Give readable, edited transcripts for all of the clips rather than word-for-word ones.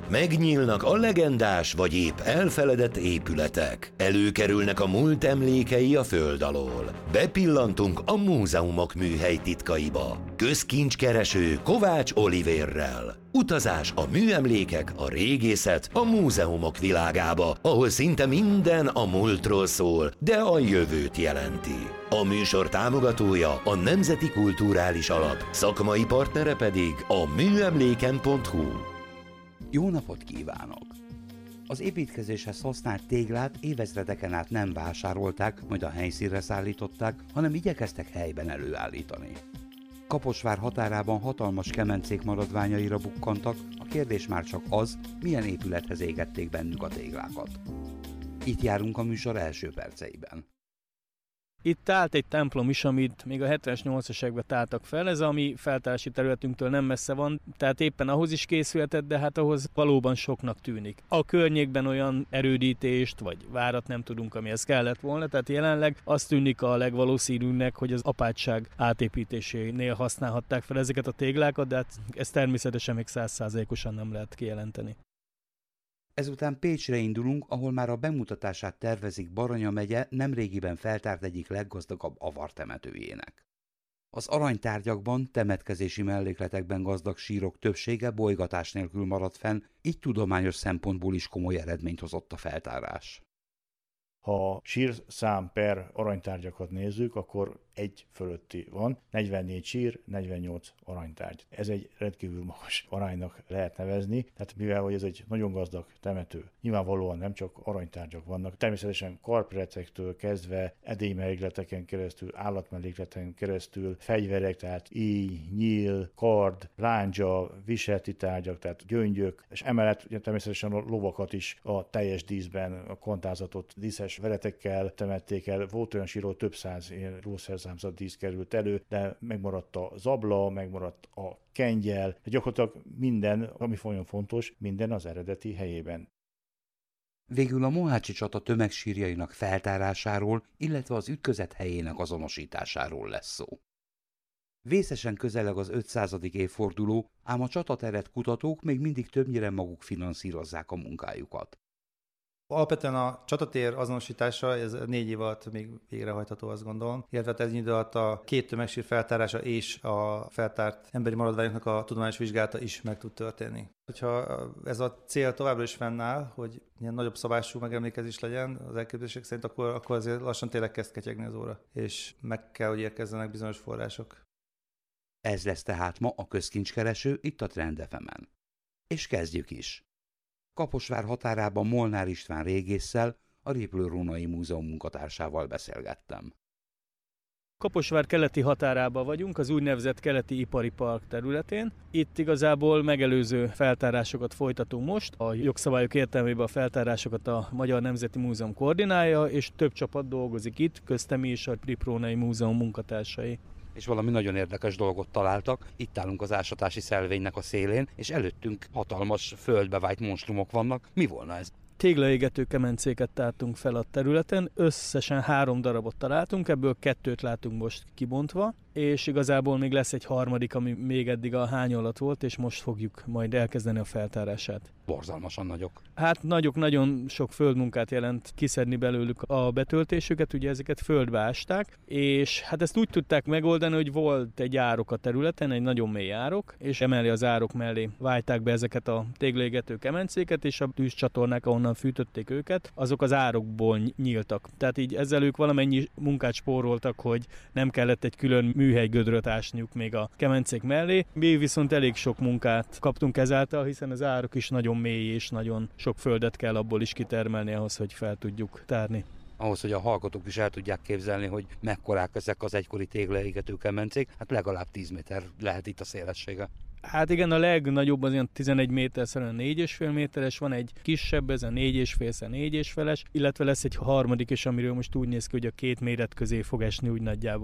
Megnyílnak a legendás vagy épp elfeledett épületek. Előkerülnek a múlt emlékei a föld alól. Bepillantunk a múzeumok műhely titkaiba. Közkincskereső Kovács Olivérrel. Utazás a műemlékek, a régészet, a múzeumok világába, ahol szinte minden a múltról szól, de a jövőt jelenti. A műsor támogatója a Nemzeti Kulturális Alap, szakmai partnere pedig a műemléken.hu. Jó napot kívánok! Az építkezéshez használt téglát évezredeken át nem vásárolták, majd a helyszínre szállították, hanem igyekeztek helyben előállítani. Kaposvár határában hatalmas kemencék maradványaira bukkantak, a kérdés már csak az, milyen épülethez égették bennük a téglákat. Itt járunk a műsor első perceiben. Itt állt egy templom is, amit még a 70-es, 80-as években tártak fel, ez a mi feltárási területünktől nem messze van, tehát éppen ahhoz is készülhetett, de hát ahhoz valóban soknak tűnik. A környékben olyan erődítést vagy várat nem tudunk, amihez kellett volna, tehát jelenleg azt tűnik a legvalószínűbbnek, hogy az apátság átépítésénél használhatták fel ezeket a téglákat, de hát ezt természetesen még 100%-osan nem lehet kijelenteni. Ezután Pécsre indulunk, ahol már a bemutatását tervezik Baranya megye nemrégiben feltárt egyik leggazdagabb avartemetőjének. Az aranytárgyakban, temetkezési mellékletekben gazdag sírok többsége bolygatás nélkül maradt fenn, így tudományos szempontból is komoly eredményt hozott a feltárás. Ha sírszám per aranytárgyakat nézzük, akkor 1 fölötti van, 44 sír, 48 aranytárgy. Ez egy rendkívül magas aránynak lehet nevezni, tehát mivel hogy ez egy nagyon gazdag temető, nyilvánvalóan nem csak aranytárgyak vannak, természetesen karprecektől kezdve edélymellékleteken keresztül, állatmellékleten keresztül, fegyverek, tehát íj, nyíl, kard, lándzsa, viseleti tárgyak, tehát gyöngyök, és emellett ugye természetesen a lovakat is a teljes díszben, a kontázatot díszes veretekkel temették el. Volt olyan síró, több száz rószerszámzat dísz került elő, de megmaradt a zabla, megmaradt a kengyel, gyakorlatilag minden, ami nagyon fontos, minden az eredeti helyében. Végül a mohácsi csata tömegsírjainak feltárásáról, illetve az ütközet helyének azonosításáról lesz szó. Vészesen közeleg az 500. évforduló, ám a csatateret kutatók még mindig többnyire maguk finanszírozzák a munkájukat. Alapvetően a csatatér azonosítása, ez 4 év alatt még végrehajtható, azt gondolom, illetve ez idő alatt a 2 tömegsír feltárása és a feltárt emberi maradványoknak a tudományos vizsgálata is meg tud történni. Hogyha ez a cél továbbra is fennáll, hogy ilyen nagyobb szabású megemlékezés legyen az elképzelések szerint, akkor azért lassan tényleg kezd ketyegni az óra, és meg kell, hogy érkezzenek bizonyos források. Ez lesz tehát ma a közkincskereső itt a Trend FM-en. És kezdjük is. Kaposvár határában Molnár István régésszel, a Réplőrónai Múzeum munkatársával beszélgettem. Kaposvár keleti határában vagyunk, az úgynevezett keleti ipari park területén. Itt igazából megelőző feltárásokat folytatunk most. A jogszabályok értelmében a feltárásokat a Magyar Nemzeti Múzeum koordinálja, és több csapat dolgozik itt, köztem is a Réplőrónai Múzeum munkatársai. És valami nagyon érdekes dolgot találtak. Itt állunk az ásatási szelvénynek a szélén, és előttünk hatalmas földbevájt monstrumok vannak. Mi volna ez? Téglaégető kemencéket tártunk fel a területen, összesen 3 darabot találtunk, ebből 2 látunk most kibontva, és igazából még lesz egy harmadik, ami még eddig a hány alatt volt, és most fogjuk majd elkezdeni a feltárását. Borzalmasan nagyok. Hát nagyok, nagyon sok földmunkát jelent kiszedni belőlük a betöltésüket, ugye ezeket földbe ásták, és hát ezt úgy tudták megoldani, hogy volt egy árok a területen, egy nagyon mély árok, és emellé az árok mellé vájták be ezeket a téglaégető kemencéket, és a tűzcsatornák, ahonnan fűtötték őket, azok az árokból nyíltak. Tehát így ezzel ők valamennyi munkát spóroltak, hogy nem kellett egy külön műhelygödröt ásniuk még a kemencék mellé. Mi viszont elég sok munkát kaptunk ezáltal, hiszen az árok is nagyon mély, és nagyon sok földet kell abból is kitermelni ahhoz, hogy fel tudjuk tárni. Ahhoz, hogy a hallgatók is el tudják képzelni, hogy mekkorák ezek az egykori téglaégető kemencék, hát legalább 10 méter lehet itt a szélessége. Hát igen, a legnagyobb az ilyen 11 méter, 4,5 méteres, van egy kisebb, ez a 4,5-szer 4,5-es, illetve lesz egy harmadik is, amiről most úgy néz ki, hogy a 2 méret közé fog esni úgy nagyjából.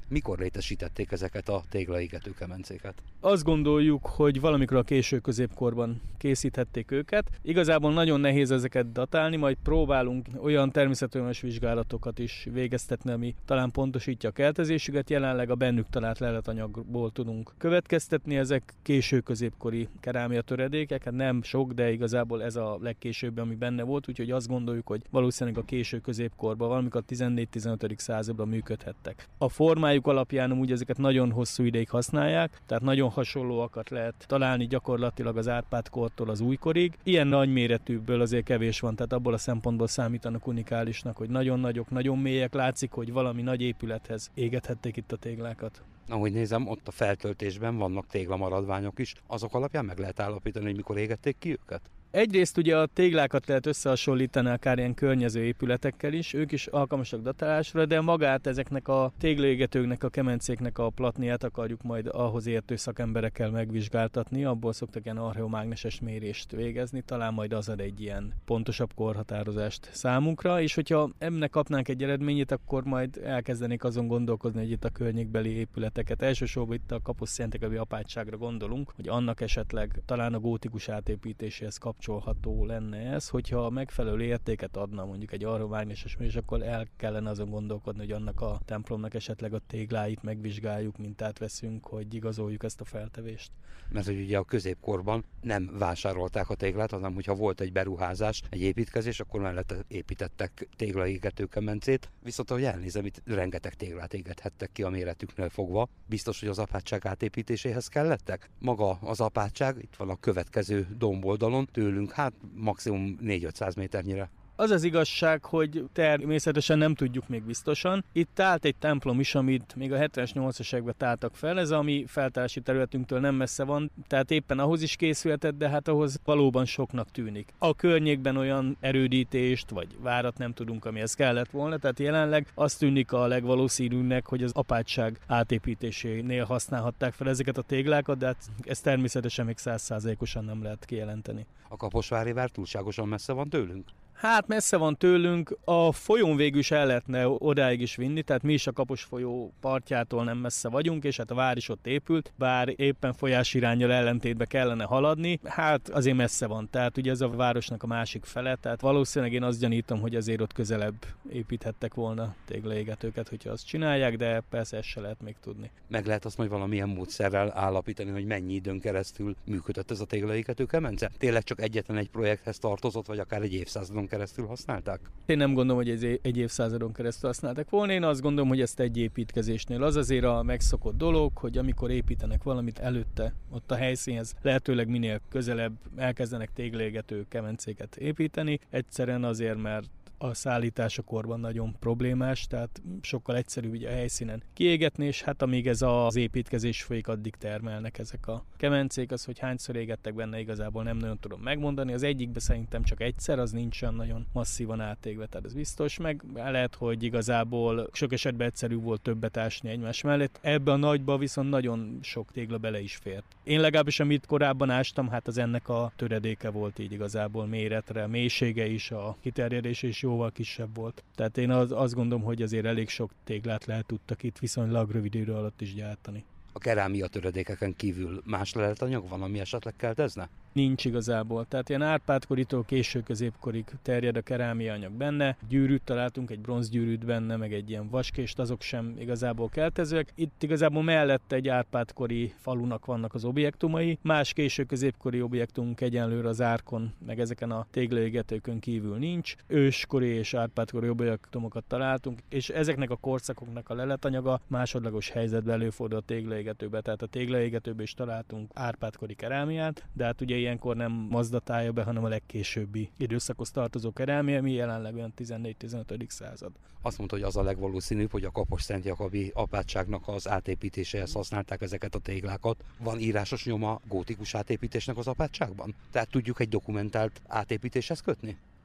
Mikor létesítették ezeket a téglaégető kemencéket? Azt gondoljuk, hogy valamikor a késő középkorban készíthették őket. Igazából nagyon nehéz ezeket datálni, majd próbálunk olyan természettudományos vizsgálatokat is végeztetni, ami talán pontosítja a keltezésüket. Jelenleg a bennük talált leletanyagból tudunk következtetni, ezek késő középkori kerámia töredékek, hát nem sok, de igazából ez a legkésőbb, ami benne volt, úgyhogy azt gondoljuk, hogy valószínűleg a késő középkorban, valamikor 14-15. században működhettek. A formájuk alapján úgy ezeket nagyon hosszú ideig használják, tehát nagyon hasonlóakat lehet találni gyakorlatilag az Árpád-kortól az újkorig. Ilyen nagyméretűbből azért kevés van, tehát abból a szempontból számítanak unikálisnak, hogy nagyon nagyok, nagyon mélyek, látszik, hogy valami nagy épülethez égethették itt a téglákat. Ahogy nézem, ott a feltöltésben vannak téglamaradványok is, azok alapján meg lehet állapítani, hogy mikor égették ki őket? Egyrészt ugye a téglákat lehet összehasonlítani akár ilyen környező épületekkel is, ők is alkalmasak datálásra, de magát ezeknek a téglaégetőknek, a kemencéknek a platniát akarjuk majd ahhoz értő szakemberekkel megvizsgáltatni, abból szoktak ilyen archeomágneses mérést végezni, talán majd az ad egy ilyen pontosabb korhatározást számunkra, és hogyha ennek kapnánk egy eredményét, akkor majd elkezdenék azon gondolkozni, hogy itt a környékbeli épületeket, elsősorban itt a Kaposz-Szientekevi apátságra gondolunk, hogy annak esetleg talán a gótikus átépítéséhez kapcsolható lenne ez, hogyha megfelelő értéket adna mondjuk egy archeomágneses mérés, akkor el kellene azon gondolkodni, hogy annak a templomnak esetleg a tégláit megvizsgáljuk, mintát veszünk, hogy igazoljuk ezt a feltevést. Mert hogy ugye a középkorban nem vásárolták a téglát, hanem hogyha volt egy beruházás, egy építkezés, akkor mellette építettek téglaégető kemencét. Viszont ahogy elnézem, itt rengeteg téglát égethettek ki a méretüknél fogva. Biztos, hogy az apátság átépítéséhez kellettek? Maga az apátság, itt van a következő domboldalon, tőlünk hát maximum 4-500 méternyire. Az az igazság, hogy természetesen nem tudjuk még biztosan. Itt állt egy templom is, amit még a 70-es, 80-as években táltak fel, ez a mi feltárási területünktől nem messze van, tehát éppen ahhoz is készülhetett, de hát ahhoz valóban soknak tűnik. A környékben olyan erődítést vagy várat nem tudunk, amihez kellett volna, tehát jelenleg azt tűnik a legvalószínűbbnek, hogy az apátság átépítésénél használhatták fel ezeket a téglákat, de hát ezt természetesen még 100%-osan nem lehet kijelenteni. A Kaposvári vár túlságosan messze van tőlünk? Hát messze van tőlünk, a folyón végül is el lehetne odáig is vinni, tehát mi is a Kapos folyó partjától nem messze vagyunk, és hát a vár is ott épült, bár éppen folyásiránnyal ellentétbe kellene haladni, hát azért messze van, tehát ugye ez a városnak a másik fele, tehát valószínűleg én azt gyanítom, hogy azért ott közelebb építhettek volna téglaégetőket, hogyha azt csinálják, de persze ezt se lehet még tudni. Meg lehet azt majd valamilyen módszerrel állapítani, hogy mennyi időn keresztül működött ez a téglaégető kemence? Tényleg csak egyetlen egy projekthez tartozott, vagy akár egy évszázadon keresztül használták? Én nem gondolom, hogy egy évszázadon keresztül használták volna. Én azt gondolom, hogy ezt egy építkezésnél az azért a megszokott dolog, hogy amikor építenek valamit előtte, ott a helyszínhez lehetőleg minél közelebb elkezdenek téglaégető kemencéket építeni. Egyszerűen azért, mert a szállításakorban nagyon problémás, tehát sokkal egyszerűbb ugye a helyszínen kiégetni, és hát amíg ez az építkezés folyik, addig termelnek ezek a kemencék. Az, hogy hányszor égettek benne, igazából nem nagyon tudom megmondani. Az egyikben szerintem csak egyszer, az nincs olyan nagyon masszívan átégve, tehát ez biztos, meg lehet, hogy igazából sok esetben egyszerűbb volt többet ásni egymás mellett. Ebbe a nagyba viszont nagyon sok tégla bele is fért. Én legalábbis, amit korábban ástam, hát az ennek a töredéke volt így igazából méretre, mélysége is, a kiterjedés is jóval kisebb volt. Tehát én azt gondolom, hogy azért elég sok téglát lehet tudtak itt viszonylag rövid idő alatt is gyártani. A kerámia töredékeken kívül más leletanyag van, ami esetleg keltezne? Nincs igazából. Tehát ilyen Árpád-koritól késő középkorig terjed a kerámia anyag benne. Gyűrűt találtunk, egy bronzgyűrűt benne, meg egy ilyen vaskést, azok sem igazából keltezőek. Itt igazából mellette egy Árpád-kori falunak vannak az objektumai. Más késő középkori objektumunk egyenlőre az árkon, meg ezeken a téglaégetőkön kívül nincs. Őskori és Árpád-kori objektumokat találtunk, és ezeknek a korszakoknak a leletanyaga másodlagos helyzetben előfordul a téglaégetőbe. Tehát a téglaégetőbe is találtunk Árpád-kori kerámiát, de hát ugye ilyenkor nem mazdatálja be, hanem a legkésőbbi időszakhoz tartozó kerámia, ami jelenleg olyan 14-15. század. Azt mondta, hogy az a legvalószínűbb, hogy a Kaposz-Szentjakabi apátságnak az átépítéséhez használták ezeket a téglákat. Van írásos nyoma gótikus átépítésnek az apátságban? Tehát tudjuk egy dokumentált átépítéshez kötni?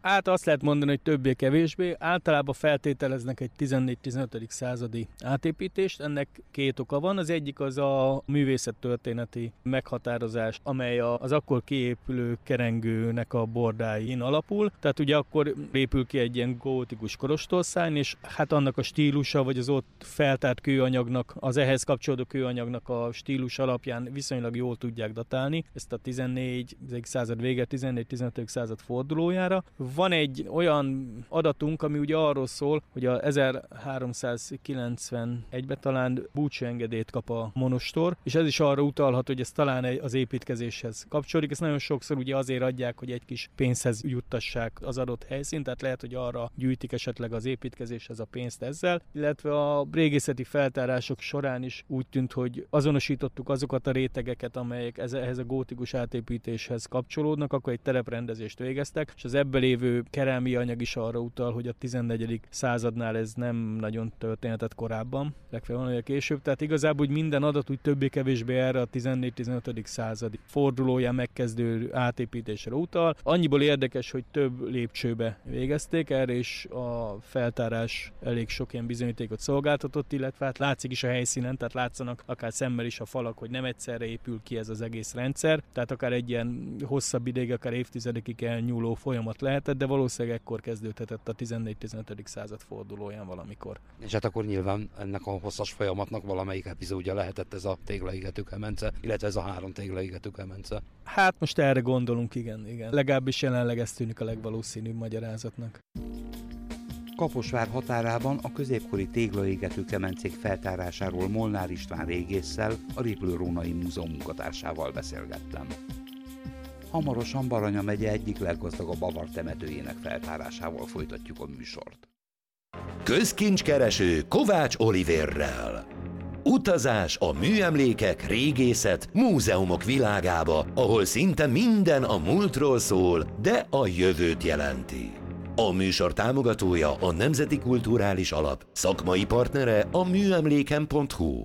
Hát azt lehet mondani, hogy többé-kevésbé. Általában feltételeznek egy 14-15. századi átépítést. Ennek két oka van. Az egyik az a művészettörténeti meghatározás, amely az akkor kiépülő kerengőnek a bordáin alapul. Tehát ugye akkor épül ki egy ilyen gótikus kolostorszárny, és hát annak a stílusa, vagy az ott feltárt kőanyagnak, az ehhez kapcsolódó kőanyagnak a stílus alapján viszonylag jól tudják datálni ezt a 14. század vége, 14-15. század fordulójára. Van egy olyan adatunk, ami ugye arról szól, hogy a 1391-ben talán búcsúengedélyt kap a monostor, és ez is arra utalhat, hogy ez talán az építkezéshez kapcsolódik. Ezt nagyon sokszor ugye azért adják, hogy egy kis pénzhez juttassák az adott helyszínt, tehát lehet, hogy arra gyűjtik esetleg az építkezéshez a pénzt ezzel, illetve a régészeti feltárások során is úgy tűnt, hogy azonosítottuk azokat a rétegeket, amelyek ehhez a gótikus átépítéshez kapcsolódnak, akkor egy tereprendezést végeztek, és az ebből lévő kerámia anyag is arra utal, hogy a 14. századnál ez nem nagyon történhetett korábban, legfeljebb van, később. Tehát igazából úgy minden adat úgy többé-kevésbé erre a 14-15. századi fordulóján megkezdő átépítésre utal. Annyiból érdekes, hogy több lépcsőbe végezték, erre is a feltárás elég sok ilyen bizonyítékot szolgáltatott, illetve hát látszik is a helyszínen, tehát látszanak akár szemmel is a falak, hogy nem egyszerre épül ki ez az egész rendszer, tehát akár egy ilyen hosszabb ideig, akár évtizedekig elnyúló folyamat lehetett, de valószínűleg ekkor kezdődhetett a 14-15. század fordulóján valamikor. És hát akkor nyilván ennek a hosszas folyamatnak valamelyik epizódja lehetett ez a téglaégető kemence, illetve ez a 3 téglaégető kemence. Hát most erre gondolunk, igen. Legalábbis jelenleg ez tűnik a legvalószínűbb magyarázatnak. Kaposvár határában a középkori téglaégető kemencék feltárásáról Molnár István régésszel, a Réplő-Rónai Múzeum munkatársával beszélgettem. Hamarosan Baranya megye egyik leggazdagabb avar temetőjének feltárásával folytatjuk a műsort. Közkincskereső Kovács Oliverrel. Utazás a műemlékek, régészet, múzeumok világába, ahol szinte minden a múltról szól, de a jövőt jelenti. A műsor támogatója a Nemzeti Kulturális Alap, szakmai partnere a műemléken.hu.